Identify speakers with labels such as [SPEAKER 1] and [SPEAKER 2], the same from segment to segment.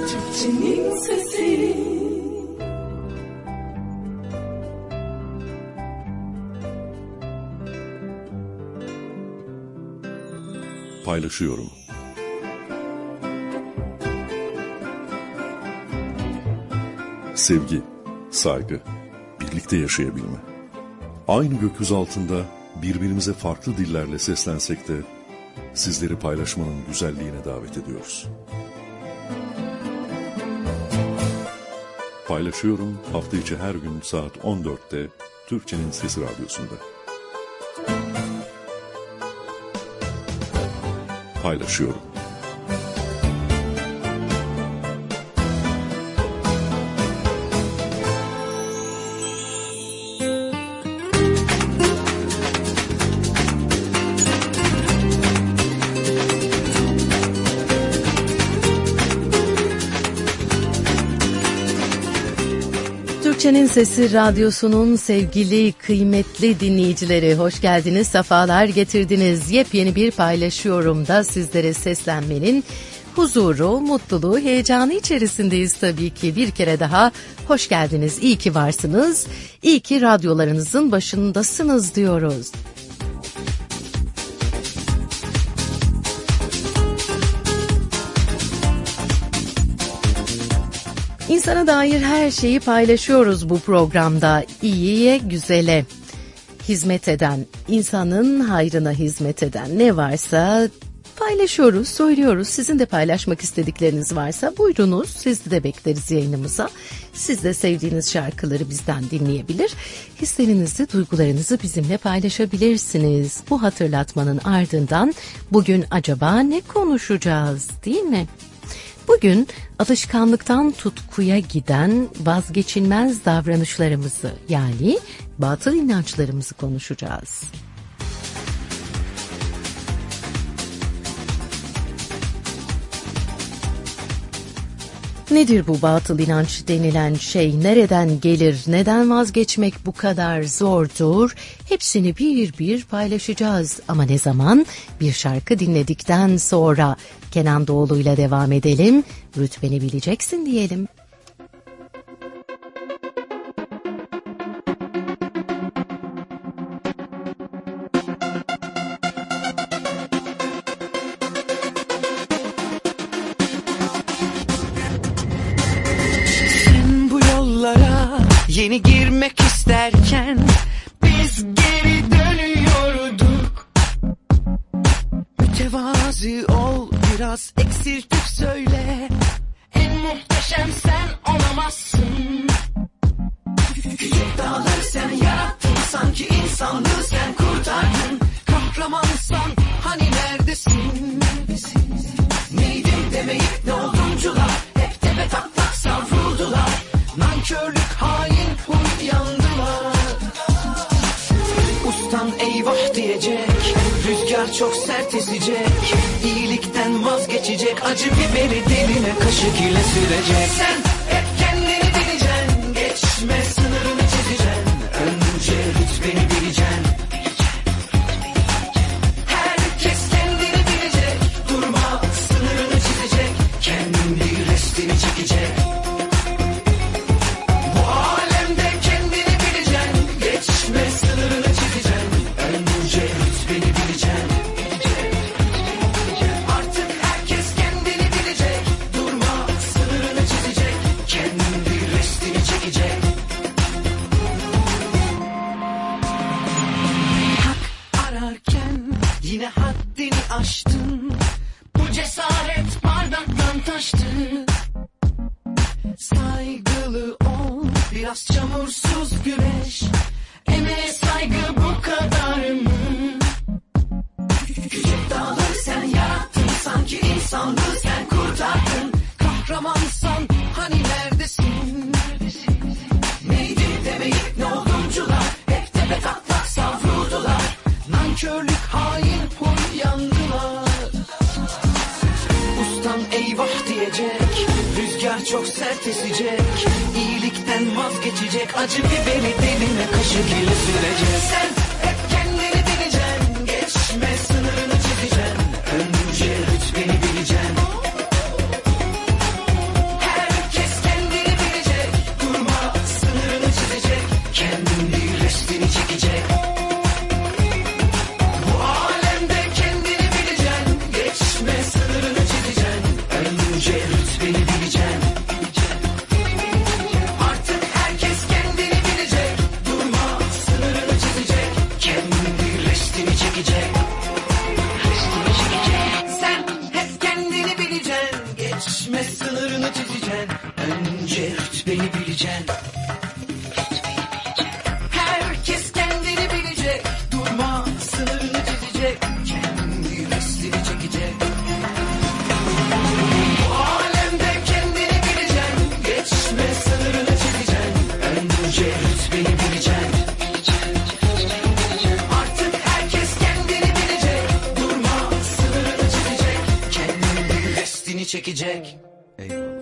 [SPEAKER 1] Türkçenin sesi.
[SPEAKER 2] Paylaşıyorum. Sevgi, saygı, birlikte yaşayabilme. Aynı gökyüzü altında birbirimize farklı dillerle seslensek de sizleri paylaşmanın güzelliğine davet ediyoruz. Paylaşıyorum hafta içi her gün saat 14'te Türkçenin Sesi Radyosu'nda. Paylaşıyorum.
[SPEAKER 3] Türkçenin Sesi Radyosu'nun sevgili, kıymetli dinleyicileri, hoş geldiniz, sefalar getirdiniz. Yepyeni bir paylaşıyorumda sizlere seslenmenin huzuru, mutluluğu, heyecanı içerisindeyiz tabii ki. Bir kere daha hoş geldiniz, iyi ki varsınız, iyi ki radyolarınızın başındasınız diyoruz. İnsana dair her şeyi paylaşıyoruz bu programda. İyiye, güzele hizmet eden, insanın hayrına hizmet eden ne varsa paylaşıyoruz, söylüyoruz. Sizin de paylaşmak istedikleriniz varsa buyurunuz, sizi de bekleriz yayınımıza. Siz de sevdiğiniz şarkıları bizden dinleyebilir, hislerinizi, duygularınızı bizimle paylaşabilirsiniz. Bu hatırlatmanın ardından bugün acaba ne konuşacağız, değil mi? Bugün alışkanlıktan tutkuya giden vazgeçilmez davranışlarımızı, yani batıl inançlarımızı konuşacağız. Nedir bu batıl inanç denilen şey? Nereden gelir? Neden vazgeçmek bu kadar zordur? Hepsini bir bir paylaşacağız. Ama ne zaman? Bir şarkı dinledikten sonra. Kenan Doğulu'yla devam edelim. Rütbeni bileceksin diyelim.
[SPEAKER 4] Yeni girmek isterken biz geri dönüyorduk. Mütevazi ol, biraz eksiltip söyle. En muhteşem sen olamazsın. Küçük dağları sen yarattın, sanki insanlığı sen kurtardın. Kahramansan hani neredesin? Neydim demeyip ne oldumcular, hep tepe taklak savruldular. Nankörlük, hain, huy yandılar. Ustan eyvah diyecek, rüzgar çok sert esecek. İyilikten vazgeçecek, acı biberi diline kaşık ile sürecek. Sen hep kendini bileceksin, geçme sınırını çizeceksin. Önce rütbeni bileceksin. Herkes kendini bilecek, durma sınırını çizecek. Kendi restini çekecek. Yine haddini aştın, bu cesaret bardaktan taştı. Saygılı ol, biraz çamursuz güreş. Emeğe saygı bu kadar mı? Küçük dağları sen yarattın, sanki insanlığı sen kurtardın. Kahramansan hani neredesin? Neydi demeyip ne oldumcular, hep tepe taklak savruldular. Nankörlük, hain, huy yandılar. Ustan eyvah diyecek, rüzgar çok sert esecek. İyilikten vazgeçecek, acı biberi diline kaşık ile sürecek. Sen hep kendini bileceksin, geçme sınırını çizeceksin. Önce rütbeni bileceksin. sınırını çizeceksin. Önce rütbeni bileceksin. Herkes kendini bilecek. Durma, sınırını çizecek. Kendi restini çekecek. Bu alemde kendini bileceksin. Geçme, sınırını çizeceksin. Önce rütbeni bileceksin. Artık herkes kendini bilecek. Durma, sınırını çizecek. Kendi restini çekecek. Eyvallah.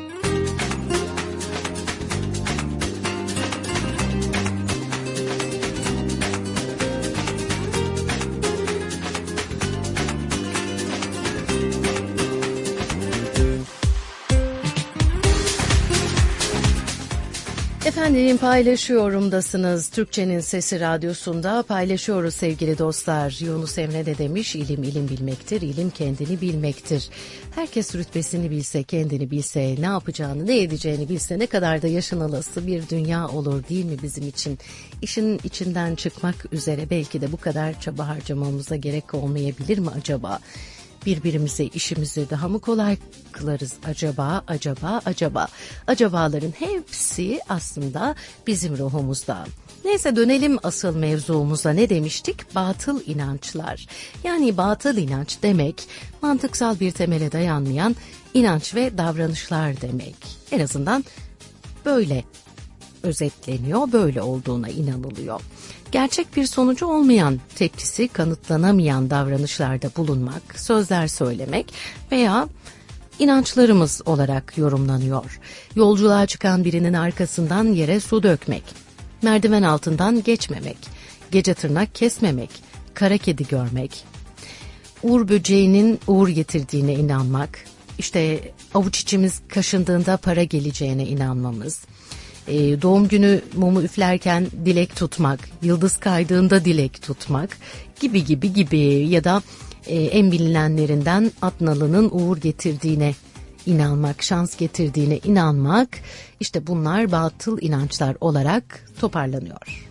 [SPEAKER 3] Efendim paylaşıyorumdasınız. Türkçenin Sesi Radyosu'nda paylaşıyoruz sevgili dostlar. Yunus Emre de demiş, ilim ilim bilmektir, ilim kendini bilmektir. Herkes rütbesini bilse, kendini bilse, ne yapacağını, ne edeceğini bilse ne kadar da yaşın alası bir dünya olur değil mi bizim için? İşin içinden çıkmak üzere belki de bu kadar çaba harcamamıza gerek olmayabilir mi acaba? Birbirimize işimizi daha mı kolay kılarız acaba? Acabaların hepsi aslında bizim ruhumuzda. Neyse dönelim asıl mevzumuza. Ne demiştik? Batıl inançlar. Yani batıl inanç demek mantıksal bir temele dayanmayan inanç ve davranışlar demek. En azından böyle özetleniyor, böyle olduğuna inanılıyor. Gerçek bir sonucu olmayan, tepkisi kanıtlanamayan davranışlarda bulunmak, sözler söylemek veya inançlarımız olarak yorumlanıyor. Yolculuğa çıkan birinin arkasından yere su dökmek, merdiven altından geçmemek, gece tırnak kesmemek, kara kedi görmek, uğur böceğinin uğur getirdiğine inanmak, işte avuç içimiz kaşındığında para geleceğine inanmamız, doğum günü mumu üflerken dilek tutmak, yıldız kaydığında dilek tutmak gibi ya da en bilinenlerinden at nalının uğur getirdiğine inanmak, şans getirdiğine inanmak, işte bunlar batıl inançlar olarak toparlanıyor.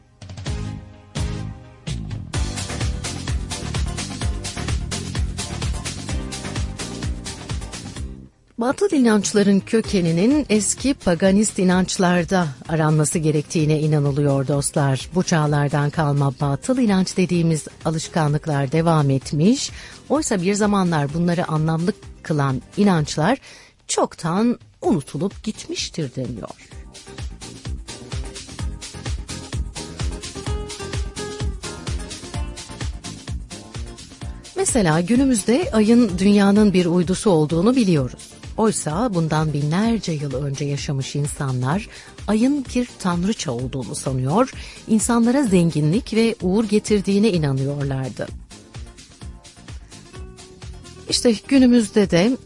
[SPEAKER 3] Batıl inançların kökeninin eski paganist inançlarda aranması gerektiğine inanılıyor dostlar. Bu çağlardan kalma batıl inanç dediğimiz alışkanlıklar devam etmiş. Oysa bir zamanlar bunları anlamlı kılan inançlar çoktan unutulup gitmiştir deniyor. Mesela günümüzde ayın dünyanın bir uydusu olduğunu biliyoruz. Oysa bundan binlerce yıl önce yaşamış insanlar ayın bir tanrıça olduğunu sanıyor, insanlara zenginlik ve uğur getirdiğine inanıyorlardı. İşte günümüzde de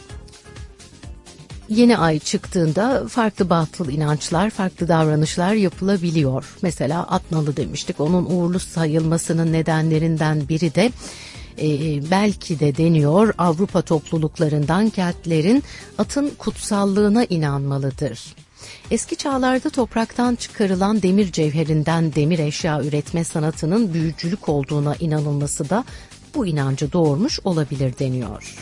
[SPEAKER 3] yeni ay çıktığında farklı batıl inançlar, farklı davranışlar yapılabiliyor. Mesela at nalı demiştik, onun uğurlu sayılmasının nedenlerinden biri de belki de deniyor Avrupa topluluklarından Keltlerin atın kutsallığına inanmalıdır. Eski çağlarda topraktan çıkarılan demir cevherinden demir eşya üretme sanatının büyücülük olduğuna inanılması da bu inancı doğurmuş olabilir deniyor.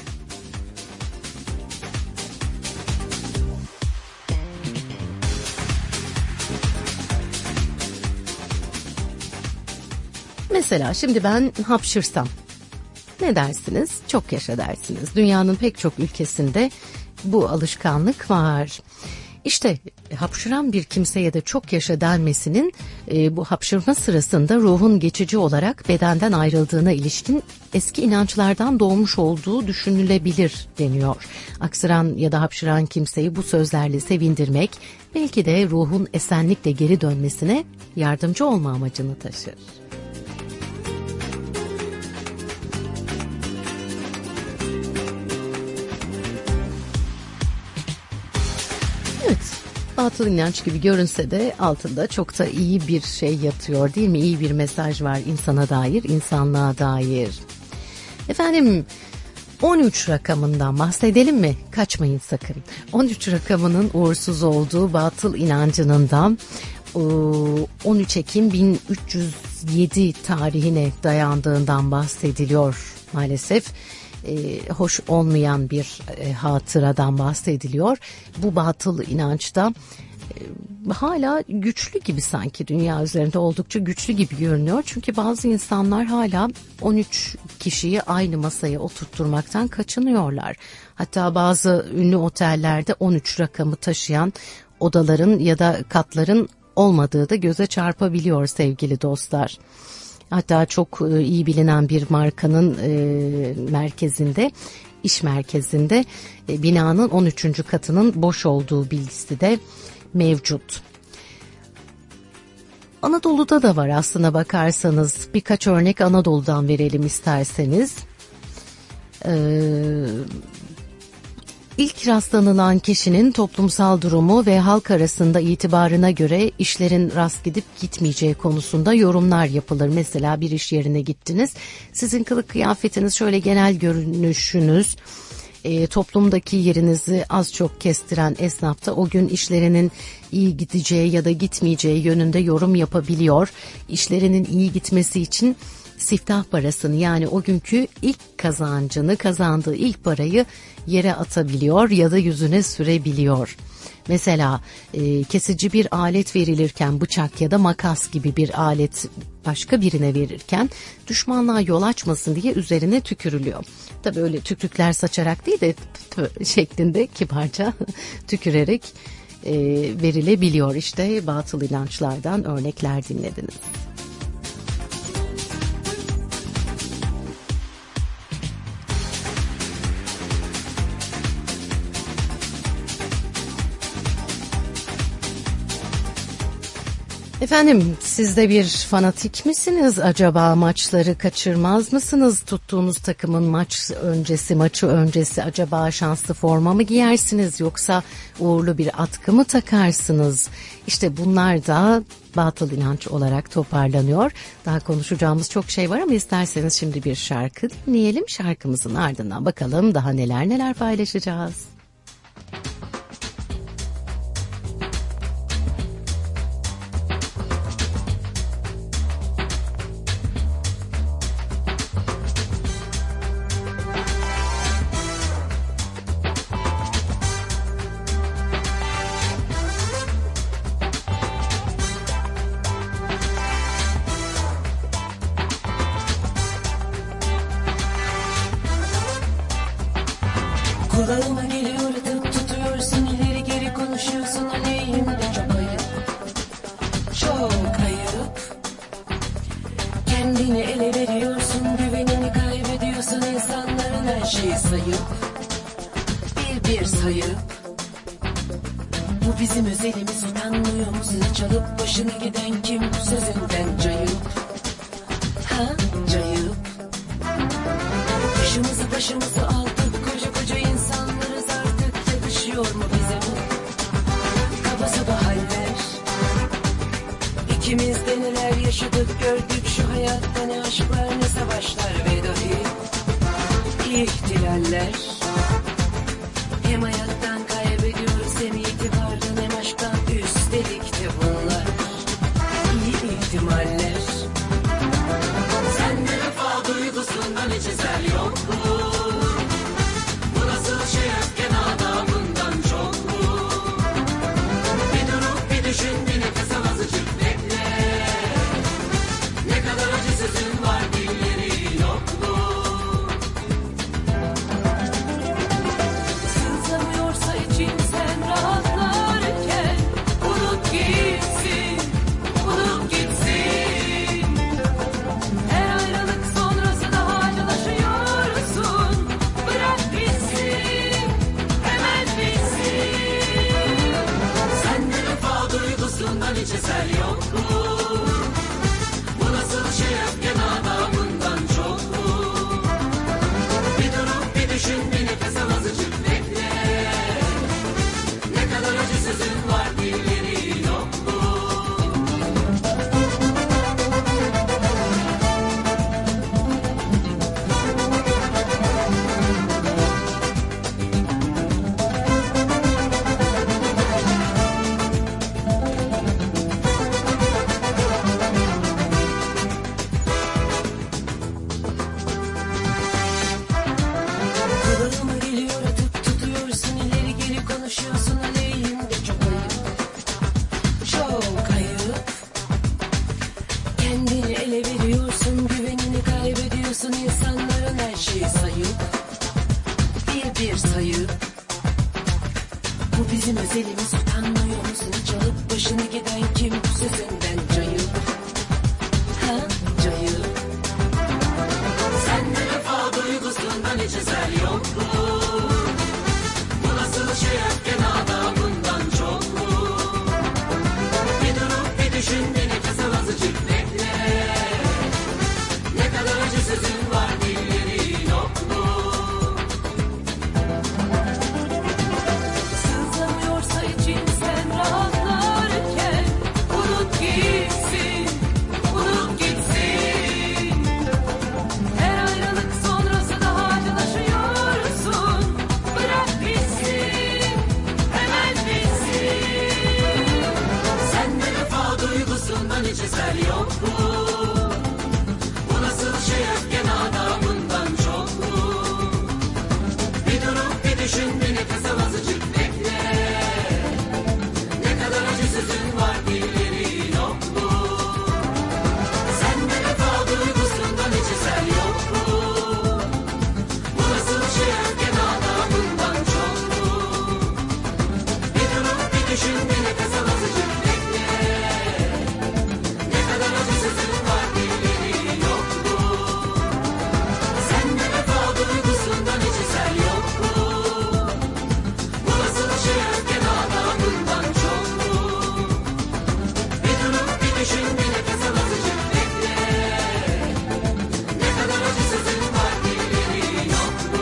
[SPEAKER 3] Mesela şimdi ben hapşırsam ne dersiniz? Çok yaşa dersiniz. Dünyanın pek çok ülkesinde bu alışkanlık var. İşte hapşıran bir kimseye de çok yaşa denmesinin bu hapşırma sırasında ruhun geçici olarak bedenden ayrıldığına ilişkin eski inançlardan doğmuş olduğu düşünülebilir deniyor. Aksıran ya da hapşıran kimseyi bu sözlerle sevindirmek belki de ruhun esenlikle geri dönmesine yardımcı olma amacını taşır. Evet, batıl inanç gibi görünse de altında çok da iyi bir şey yatıyor değil mi? İyi bir mesaj var insana dair, insanlığa dair. Efendim 13 rakamından bahsedelim mi? Kaçmayın sakın. 13 rakamının uğursuz olduğu batıl inancının da 13 Ekim 1307 tarihine dayandığından bahsediliyor maalesef. hoş olmayan bir hatıradan bahsediliyor. Bu batıl inançta hala güçlü gibi, sanki dünya üzerinde oldukça güçlü gibi görünüyor. Çünkü bazı insanlar hala 13 kişiyi aynı masaya oturtturmaktan kaçınıyorlar. Hatta bazı ünlü otellerde 13 rakamı taşıyan odaların ya da katların olmadığı da göze çarpabiliyor sevgili dostlar. Hatta çok iyi bilinen bir markanın merkezinde, iş merkezinde binanın 13. katının boş olduğu bilgisi de mevcut. Anadolu'da da var aslına bakarsanız. Birkaç örnek Anadolu'dan verelim isterseniz. İlk rastlanılan kişinin toplumsal durumu ve halk arasında itibarına göre işlerin rast gidip gitmeyeceği konusunda yorumlar yapılır. Mesela bir iş yerine gittiniz. Sizin kılık kıyafetiniz, şöyle genel görünüşünüz, toplumdaki yerinizi az çok kestiren esnaf da o gün işlerinin iyi gideceği ya da gitmeyeceği yönünde yorum yapabiliyor. İşlerinin iyi gitmesi için siftah parasını, yani o günkü ilk kazancını, kazandığı ilk parayı yere atabiliyor ya da yüzüne sürebiliyor. Mesela kesici bir alet verilirken, bıçak ya da makas gibi bir alet başka birine verirken düşmanlığa yol açmasın diye üzerine tükürülüyor. Tabii öyle tükürükler saçarak değil de şeklinde kibarca tükürerek verilebiliyor. İşte batıl inançlardan örnekler dinlediniz. Efendim, siz de bir fanatik misiniz acaba? Maçları kaçırmaz mısınız? Tuttuğunuz takımın maçı öncesi acaba şanslı forma mı giyersiniz, yoksa uğurlu bir atkı mı takarsınız? İşte bunlar da batıl inanç olarak toparlanıyor. Daha konuşacağımız çok şey var ama isterseniz şimdi bir şarkı dinleyelim. Şarkımızın ardından bakalım daha neler paylaşacağız.
[SPEAKER 1] Kulağıma geliyor, tutuyorsun, ileri geri konuşuyorsun aleyhimde. Çok ayıp, çok ayıp. Kendini ele veriyorsun, güvenini kaybediyorsun, insanların her şeyi sayıp, bir sayıp. Bu bizim özelimiz, utanmıyor musun? Çalıp başını giden kim bu sözünden cayıp? Ha, cayıp. Başımızı aldık, koca insanlarız artık, yakışıyor mu bize bu? Kaba saba haller. İkimiz de neler yaşadık, gördük şu hayatta, ne aşklar ne savaşlar ve dahi ihtilaller. Hem hayattan kaybediyoruz, hem itibardan, hem aşktan, üstelik de bunlar iyi ihtimaller. Sende vefa duygusundan hiç eser yok mu? Bu nasıl şey, öfken adabından çok mu? Bir durup bir düşün, bir nefes al, azıcık bekle. Ne kadar acı sözün var, dilleri yok mu? Sızlamıyorsa hiç ayıp. Bu bizim özelimiz, utanmıyor musun? Çalıp başını giden kim bu sözünden cayıp? Ha cayıp. Sende vefa duygusundan hiç eser yok mu? Bu nasıl şey öfken adamından çok mu? Bir durup bir düşün de nefes al azıcık bekle. Ne kadar acı sözün var dilleri yok mu? Sızlamıyorsa için sen rahatlarken unut gitsin, unut gitsin. Her ayrılık sonrası daha acılaşıyorsun. Bırak bitsin, hemen bitsin. Sende vefa duygusundan hiç eser yok mu? Bu nasıl şey öfken adamından çok mu? Bir durup bir düşün bir nefes al azıcık bekle. Ne kadar acı sözün var dilleri yok mu? Sende vefa duygusundan hiç eser yok mu? Bu nasıl şey öfken adamından çok mu? Bir durup bir düşün bir nefes al azıcık bekle. Ne kadar acı sözün var dilleri yok mu? Sende vefa duygusundan hiç eser yok mu? Bu nasıl şey öfken adamından çok mu? Bir durup bir düşün bir nefes al azıcık bekle. Ne kadar acı sözün var dilleri yok mu?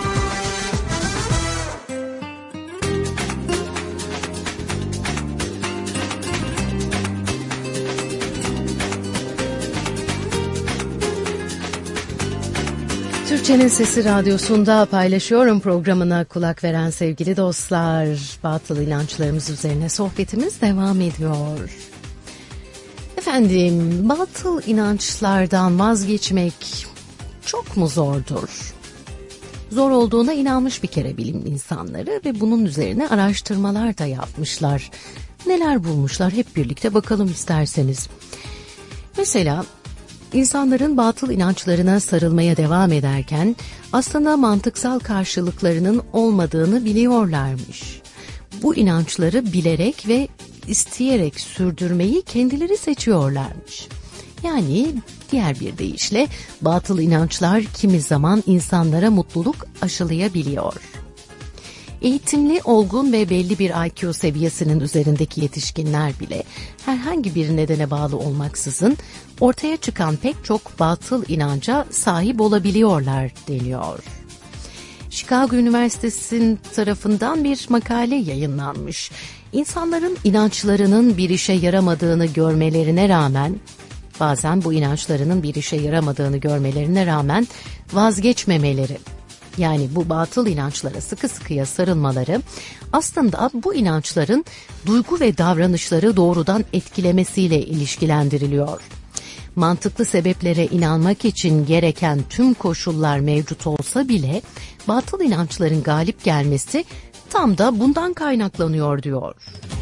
[SPEAKER 3] Türkçenin Sesi Radyosu'nda paylaşıyorum programına kulak veren sevgili dostlar. Batıl inançlarımız üzerine sohbetimiz devam ediyor. Efendim, batıl inançlardan vazgeçmek çok mu zordur? Zor olduğuna inanmış bir kere bilim insanları ve bunun üzerine araştırmalar da yapmışlar. Neler bulmuşlar hep birlikte bakalım isterseniz. Mesela İnsanların batıl inançlarına sarılmaya devam ederken aslında mantıksal karşılıklarının olmadığını biliyorlarmış. Bu inançları bilerek ve isteyerek sürdürmeyi kendileri seçiyorlarmış. Yani diğer bir deyişle batıl inançlar kimi zaman insanlara mutluluk aşılayabiliyor. Eğitimli, olgun ve belli bir IQ seviyesinin üzerindeki yetişkinler bile herhangi bir nedene bağlı olmaksızın ortaya çıkan pek çok batıl inanca sahip olabiliyorlar deniyor. Chicago Üniversitesi'nin tarafından bir makale yayınlanmış. İnsanların inançlarının bir işe yaramadığını görmelerine rağmen, bazen bu inançlarının bir işe yaramadığını görmelerine rağmen vazgeçmemeleri, yani bu batıl inançlara sıkı sıkıya sarılmaları aslında bu inançların duygu ve davranışları doğrudan etkilemesiyle ilişkilendiriliyor. Mantıklı sebeplere inanmak için gereken tüm koşullar mevcut olsa bile batıl inançların galip gelmesi tam da bundan kaynaklanıyor diyor.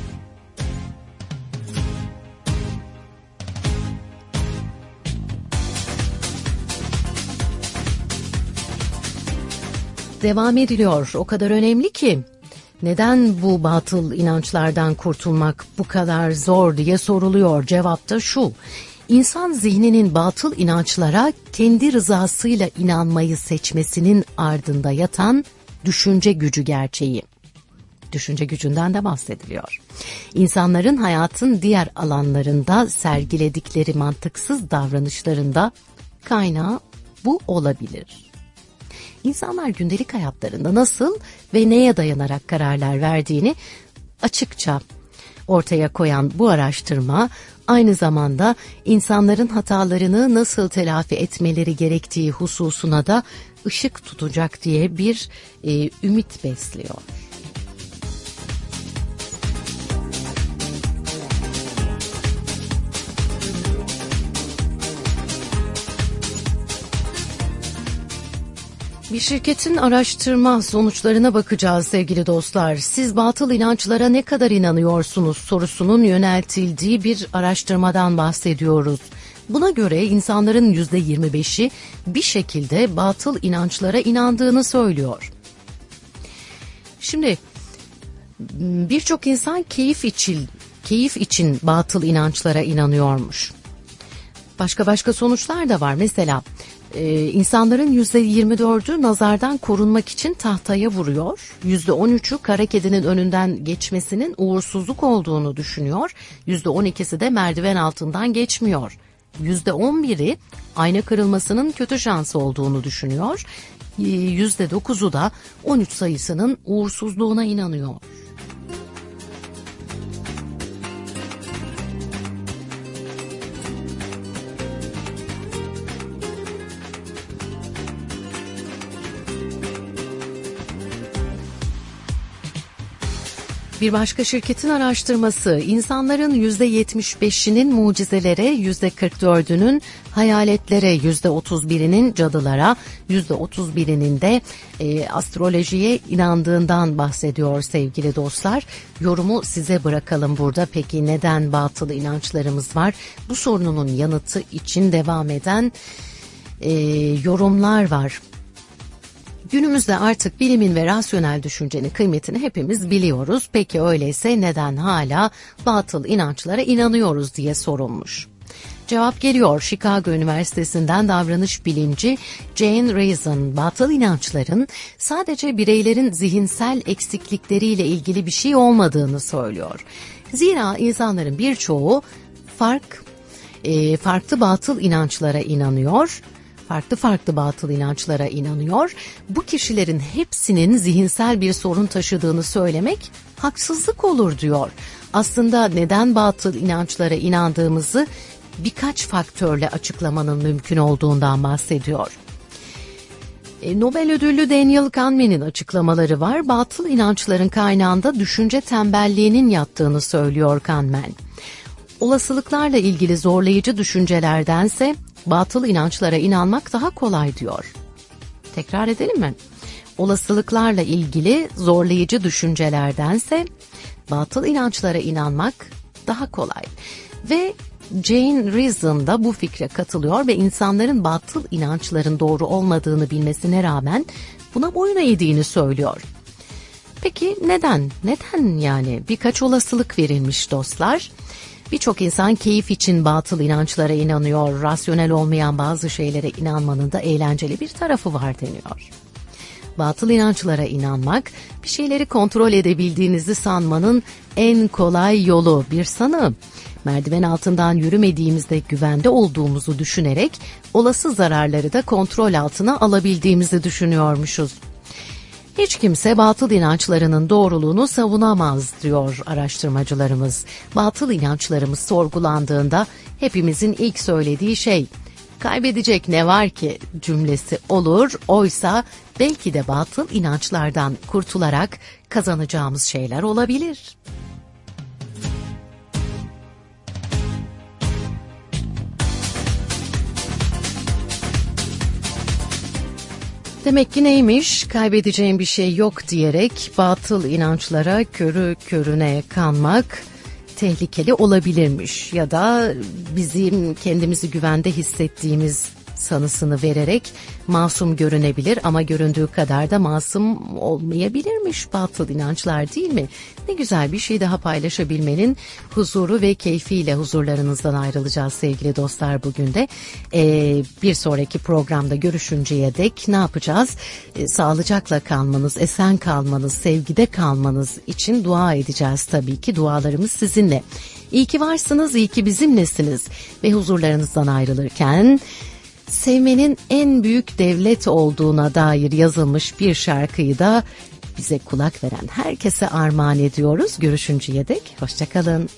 [SPEAKER 3] Devam ediliyor. O kadar önemli ki neden bu batıl inançlardan kurtulmak bu kadar zor diye soruluyor. Cevap da şu: İnsan zihninin batıl inançlara kendi rızasıyla inanmayı seçmesinin ardında yatan düşünce gücü gerçeği. Düşünce gücünden de bahsediliyor. İnsanların hayatın diğer alanlarında sergiledikleri mantıksız davranışlarında kaynağı bu olabilir. İnsanlar gündelik hayatlarında nasıl ve neye dayanarak kararlar verdiğini açıkça ortaya koyan bu araştırma aynı zamanda insanların hatalarını nasıl telafi etmeleri gerektiği hususuna da ışık tutacak diye bir ümit besliyor. Bir şirketin araştırma sonuçlarına bakacağız sevgili dostlar. Siz batıl inançlara ne kadar inanıyorsunuz sorusunun yöneltildiği bir araştırmadan bahsediyoruz. Buna göre insanların %25'i bir şekilde batıl inançlara inandığını söylüyor. Şimdi birçok insan keyif için batıl inançlara inanıyormuş. Başka sonuçlar da var. Mesela insanların %24'ü nazardan korunmak için tahtaya vuruyor. %13'ü kara kedinin önünden geçmesinin uğursuzluk olduğunu düşünüyor. %12'si de merdiven altından geçmiyor. %11'i ayna kırılmasının kötü şansı olduğunu düşünüyor. %9'u da 13 sayısının uğursuzluğuna inanıyor. Bir başka şirketin araştırması, insanların %75'inin mucizelere, %44'ünün hayaletlere, %31'inin cadılara, %31'inin de astrolojiye inandığından bahsediyor sevgili dostlar. Yorumu size bırakalım burada. Peki neden batıl inançlarımız var? Bu sorunun yanıtı için devam eden yorumlar var. Günümüzde artık bilimin ve rasyonel düşüncenin kıymetini hepimiz biliyoruz. Peki öyleyse neden hala batıl inançlara inanıyoruz diye sorulmuş. Cevap geliyor. Chicago Üniversitesi'nden davranış bilimci Jane Reason, batıl inançların sadece bireylerin zihinsel eksiklikleriyle ilgili bir şey olmadığını söylüyor. Zira insanların birçoğu farklı batıl inançlara inanıyor. Farklı batıl inançlara inanıyor. Bu kişilerin hepsinin zihinsel bir sorun taşıdığını söylemek haksızlık olur diyor. Aslında neden batıl inançlara inandığımızı birkaç faktörle açıklamanın mümkün olduğundan bahsediyor. Nobel ödüllü Daniel Kahneman'in açıklamaları var. Batıl inançların kaynağında düşünce tembelliğinin yattığını söylüyor Kahneman. Olasılıklarla ilgili zorlayıcı düşüncelerdense batıl inançlara inanmak daha kolay diyor. Tekrar edelim mi? Olasılıklarla ilgili zorlayıcı düşüncelerdense batıl inançlara inanmak daha kolay. Ve Jane Reason da bu fikre katılıyor ve insanların batıl inançların doğru olmadığını bilmesine rağmen buna boyun eğdiğini söylüyor. Peki neden? Neden yani? Birkaç olasılık verilmiş dostlar. Birçok insan keyif için batıl inançlara inanıyor. Rasyonel olmayan bazı şeylere inanmanın da eğlenceli bir tarafı var deniyor. Batıl inançlara inanmak, bir şeyleri kontrol edebildiğinizi sanmanın en kolay yolu. Bir sanığım. Merdiven altından yürümediğimizde güvende olduğumuzu düşünerek olası zararları da kontrol altına alabildiğimizi düşünüyormuşuz. Hiç kimse batıl inançlarının doğruluğunu savunamaz diyor araştırmacılarımız. Batıl inançlarımız sorgulandığında hepimizin ilk söylediği şey, kaybedecek ne var ki cümlesi olur. Oysa belki de batıl inançlardan kurtularak kazanacağımız şeyler olabilir. Demek ki neymiş? Kaybedeceğim bir şey yok diyerek batıl inançlara körü körüne kanmak tehlikeli olabilirmiş. Ya da bizim kendimizi güvende hissettiğimiz sanısını vererek masum görünebilir ama göründüğü kadar da masum olmayabilirmiş batıl inançlar, değil mi? Ne güzel, bir şey daha paylaşabilmenin huzuru ve keyfiyle huzurlarınızdan ayrılacağız sevgili dostlar bugün de. Bir sonraki programda görüşünceye dek ne yapacağız? Sağlıcakla kalmanız, esen kalmanız, sevgide kalmanız için dua edeceğiz tabii ki. Dualarımız sizinle. İyi ki varsınız, iyi ki bizimlesiniz ve huzurlarınızdan ayrılırken sevmenin en büyük devlet olduğuna dair yazılmış bir şarkıyı da bize kulak veren herkese armağan ediyoruz. Görüşünceye dek hoşça kalın.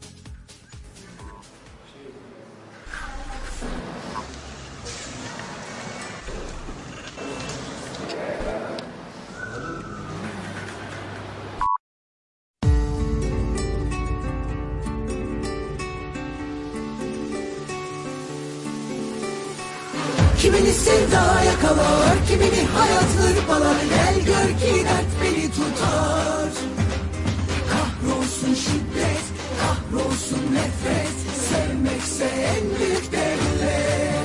[SPEAKER 4] Kimini sevda yakalar, kimini hayat hırpalar. Gel gör ki dert beni tutar. Kahrolsun şiddet, kahrolsun nefret. Sevmekse en büyük devlet.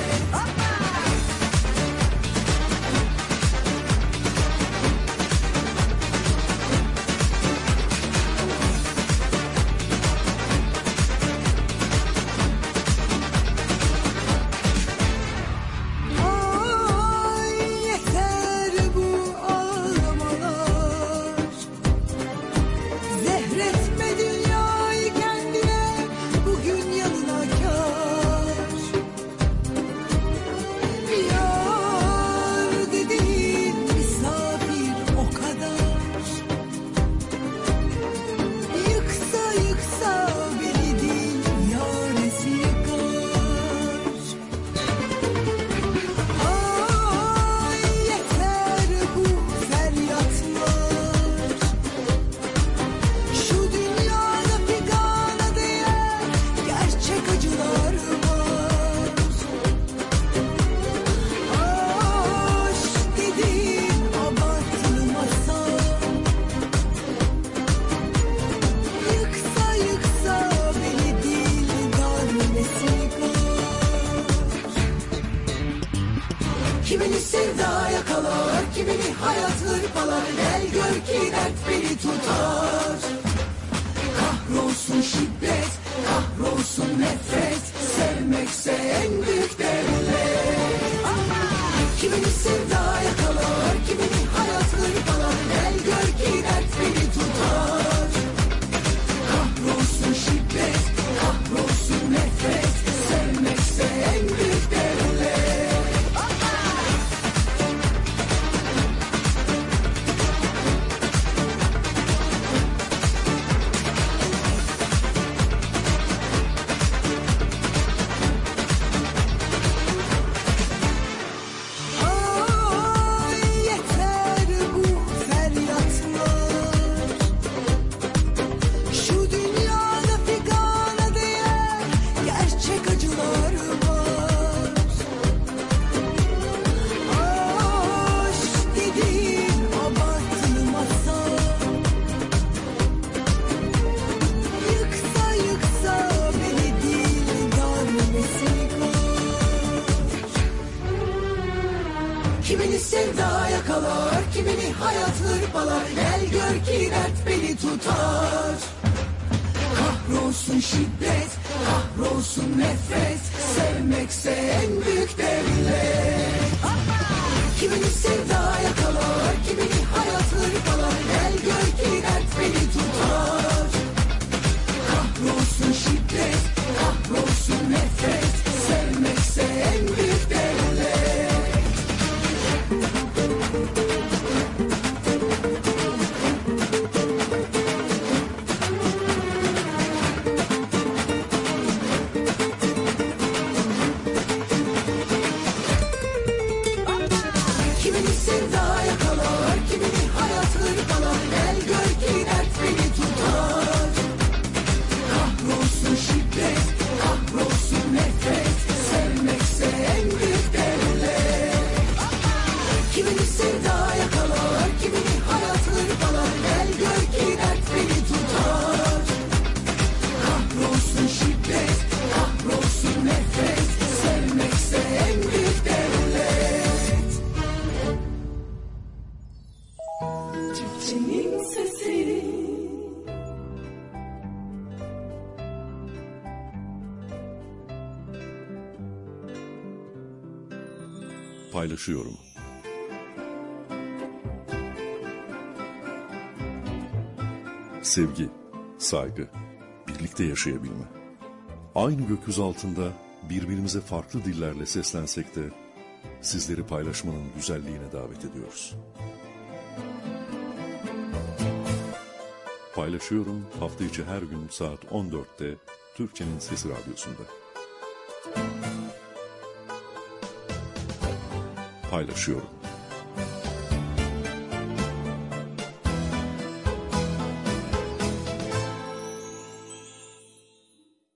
[SPEAKER 4] Kahrolsun nefret, sevmekse en büyük devlet. Kimini sevda yakalar, kimini hayat hırpalar. Gel gör ki dert beni tutar. Kahrolsun şiddet, kahrolsun nefret, sevmekse en büyük devlet. Kimini sevda yakalar, kimini hayat hırpalar. Gel gör ki dert beni tutar. Kahrolsun şiddet, kahrolsun nefret, sevmekse en büyük devlet. Kimini sevda yakalar, kimini hayat hırpalar. Gel gör ki dert beni tutar. Kahrolsun şiddet, kahrolsun nefret, sevmekse en büyük devlet. Kimini sevda yakalar, kimini hayat hırpalar. Gel gör ki dert beni tutar. Kahrolsun şiddet, kahrolsun nefret, sevmekse en büyük devlet. Kimini sevda yakalar, kimini hayat hırpalar. Gel gör ki dert beni tutar. Kahrolsun şiddet, kahrolsun nefret, sevmekse en büyük devlet. Türkçenin sesi.
[SPEAKER 2] Paylaşıyorum. Sevgi, saygı, birlikte yaşayabilme. Aynı gökyüzü altında birbirimize farklı dillerle seslensek de sizleri paylaşmanın güzelliğine davet ediyoruz. Paylaşıyorum hafta içi her gün saat 14'te Türkçenin Sesi Radyosu'nda. Paylaşıyorum.